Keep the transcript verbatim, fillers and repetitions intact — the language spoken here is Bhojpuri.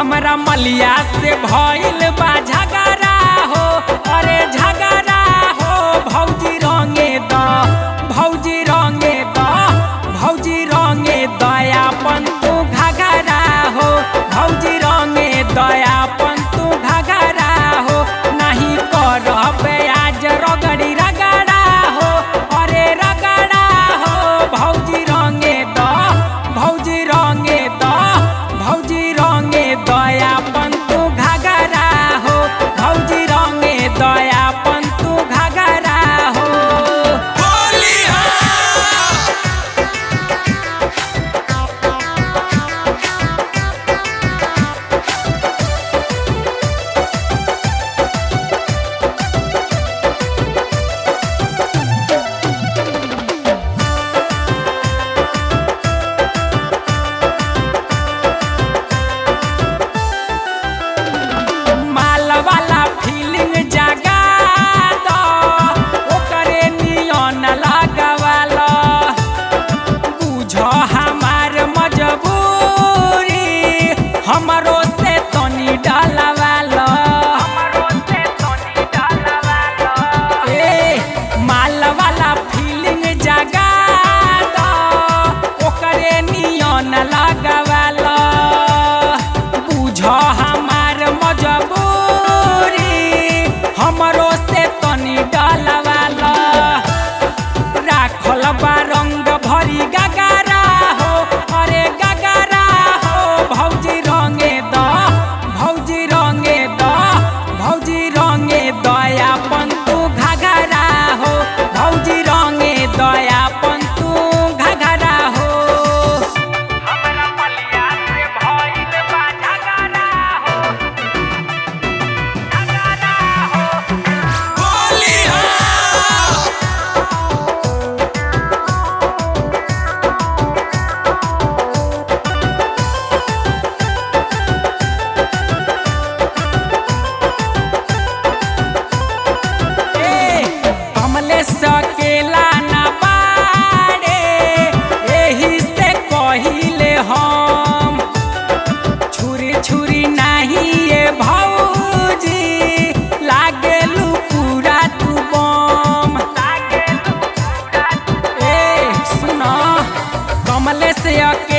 हमरा मलिया से भइल बा झगड़ा हो, अरे झगड़ा हो। भौजी रंगे द भौजी रंगे द भौजी रंगे दयापन तू घघरा हो, भौजी रंगे दयापन तू घघरा हो। नहीं करबे आज रगड़ी रगड़ा हो, अरे रगड़ा हो। भौजी रंगे द भौजी रंगे द भौजी रंगे दयापन तू घघरा हो, भौजी रंगे दयापन तू घघरा हो। माल वाला फीलिंग जगा दो, ओकरे नियन लगवाल। बुझ हमार मजबूरी, हमरो से तनी डलवाल। ए माल वाला फीलिंग जगा दो, ओकरे नियन लगवाल। बुझ हमार मजबूरी, हमरो से तनी डलवाल। राखल बा रंग भरी गगरा हो, अरे गगरा हो। भौजी रंगे द भौजी रंगे द भौजी रंगे दयापन तू घघरा हो, भौजी रंगे दयापन तू घघरा हो। हमरा मलिया से भइल बा झगड़ा हो, झगड़ा हो। ए कमले सकेला ना बाड़े, एही से कहिले हम। छुरी छुरी नाही ये भौजी, लागेलू पूरा तू बम। ए सुनो कमले से